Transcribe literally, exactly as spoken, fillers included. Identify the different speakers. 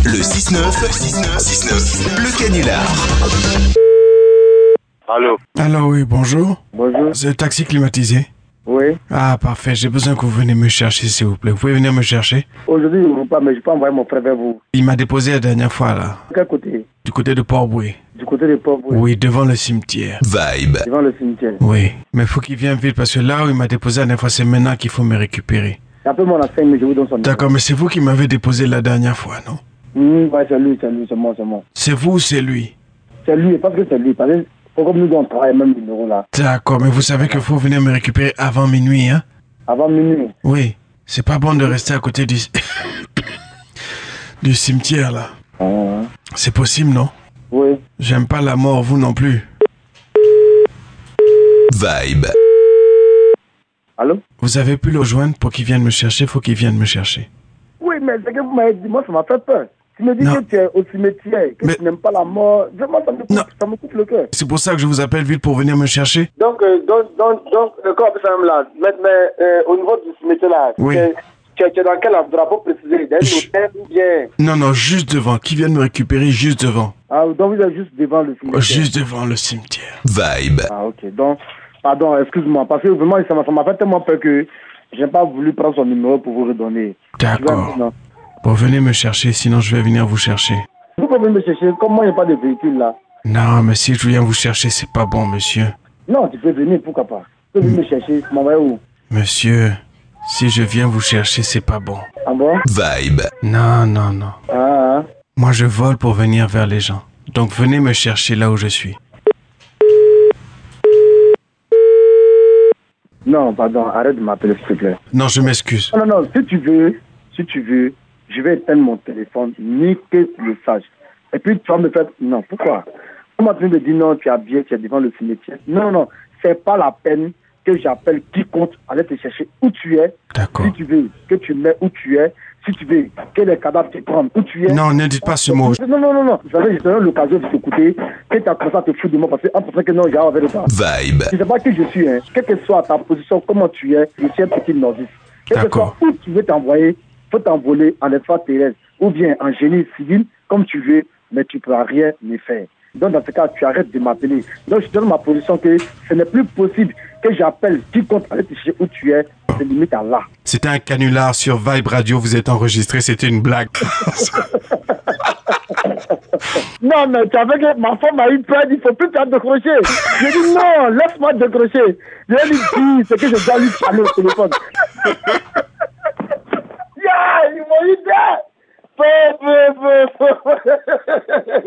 Speaker 1: Le six neuf, six neuf, six neuf, le canular.
Speaker 2: Allô.
Speaker 3: Alors oui, bonjour.
Speaker 2: Bonjour.
Speaker 3: C'est le taxi climatisé?
Speaker 2: Oui.
Speaker 3: Ah, parfait. J'ai besoin que vous venez me chercher, s'il vous plaît. Vous pouvez venir me chercher?
Speaker 2: Aujourd'hui, je ne veux pas, mais je peux envoyer mon frère vers vous.
Speaker 3: Il m'a déposé la dernière fois, là.
Speaker 2: De quel côté?
Speaker 3: Du côté de Port-Boué.
Speaker 2: Du côté des pauvres. Oui.
Speaker 3: Oui, devant le cimetière.
Speaker 1: Vibe.
Speaker 2: Devant le cimetière.
Speaker 3: Oui, mais il faut qu'il vienne vite parce que là où il m'a déposé la dernière fois, c'est maintenant qu'il faut me récupérer.
Speaker 2: Appelez-moi dans cinq minutes, je vous donne son numéro.
Speaker 3: D'accord, mais c'est vous qui m'avez déposé la dernière fois, non?
Speaker 2: Mmh, ouais, c'est lui, c'est lui, c'est moi, c'est moi.
Speaker 3: C'est vous ou c'est lui?
Speaker 2: C'est lui, parce que c'est lui. Parce que, comme nous, on travaille le même numéro là.
Speaker 3: D'accord, mais vous savez qu'il faut venir me récupérer avant minuit, hein?
Speaker 2: Avant minuit.
Speaker 3: Oui, c'est pas bon de rester à côté du, du cimetière, là.
Speaker 2: Ah,
Speaker 3: C'est possible, non?
Speaker 2: oui.
Speaker 3: J'aime pas la mort, vous non plus.
Speaker 1: Vibe.
Speaker 2: Allô?
Speaker 3: Vous avez pu le rejoindre pour qu'il vienne me chercher, faut qu'il vienne me chercher.
Speaker 2: Oui, mais c'est que vous m'avez dit, moi, ça m'a fait peur. Tu me dis
Speaker 3: Non.
Speaker 2: que tu es au cimetière, que
Speaker 3: Mais-
Speaker 2: tu n'aimes pas la mort. Vraiment, ça me coupe,
Speaker 3: Non.
Speaker 2: ça me coupe le cœur.
Speaker 3: C'est pour ça que je vous appelle vite pour venir me chercher.
Speaker 2: Donc, euh, donc, donc, donc, le corps de là, mais, mais euh, au niveau du cimetière là,
Speaker 3: Oui.
Speaker 2: c'est- tu es tu es dans quel drapeau précisé? D'un
Speaker 3: Chut.
Speaker 2: hôtel ou bien?
Speaker 3: Non, non, juste devant. Qui vienne me récupérer juste devant.
Speaker 2: Ah, donc vous êtes juste devant le cimetière.
Speaker 3: Juste devant le cimetière.
Speaker 1: Vibe.
Speaker 2: Ah, ok. Donc, pardon, excuse-moi, parce que vraiment, ça m'a ça m'a fait tellement peur que j'ai pas voulu prendre son numéro pour vous redonner.
Speaker 3: D'accord.
Speaker 2: Non.
Speaker 3: Bon, venez me chercher, sinon je vais venir vous chercher.
Speaker 2: Vous pouvez me chercher, comme moi, il n'y a pas de véhicule là.
Speaker 3: Non, mais si je viens vous chercher, c'est pas bon, monsieur.
Speaker 2: Non, tu peux venir, pourquoi pas? Tu peux venir me chercher, tu m'envoies où?
Speaker 3: Monsieur, si je viens vous chercher, c'est pas bon.
Speaker 2: Ah bon?
Speaker 1: Vibe.
Speaker 3: Non, non, non.
Speaker 2: Ah, ah.
Speaker 3: Moi, je vole pour venir vers les gens. Donc, venez me chercher là où je suis.
Speaker 2: Non, pardon, arrête de m'appeler, s'il te plaît.
Speaker 3: Non, je m'excuse.
Speaker 2: Non, non, non, si tu veux, si tu veux, je vais éteindre mon téléphone, ni que tu le saches. Et puis tu vas me faire... Non, pourquoi? Comment tu me dis non, tu es habillé, tu es devant le cimetière? Non, non, c'est pas la peine que j'appelle quiconque aller te chercher où tu es.
Speaker 3: D'accord.
Speaker 2: Si tu veux que tu mets où tu es, si tu veux que les cadavres te prennent où tu es.
Speaker 3: Non, ne dites pas ce mot.
Speaker 2: Non, non, non, non. Vous savez, j'ai donné l'occasion de t'écouter, que tu as commencé à te foutre de moi parce que, en pensant que non, j'ai avec le temps.
Speaker 1: Vibe.
Speaker 2: Je ne sais pas qui je suis, hein. Quelle que soit ta position, comment tu es, je suis un petit novice. Quel que
Speaker 3: D'accord.
Speaker 2: soit où tu veux t'envoyer, faut t'envoler en extraterrestre ou bien en génie civil, comme tu veux, mais tu ne pourras rien me faire. Donc, dans ce cas, tu arrêtes de m'appeler. Donc, je donne ma position que ce n'est plus possible que j'appelle quiconque aller te chercher où tu es, c'est limite à là.
Speaker 3: C'était un canular sur Vibe Radio, vous êtes enregistré, c'était une blague.
Speaker 2: Non, mais tu avais que ma femme a eu peur, il ne faut plus te décrocher. J'ai dit non, laisse-moi décrocher. Je lui ai dit, c'est que je dois lui parler au téléphone. Yeah, ils m'ont eu bien. Peu, peu, peu, peu.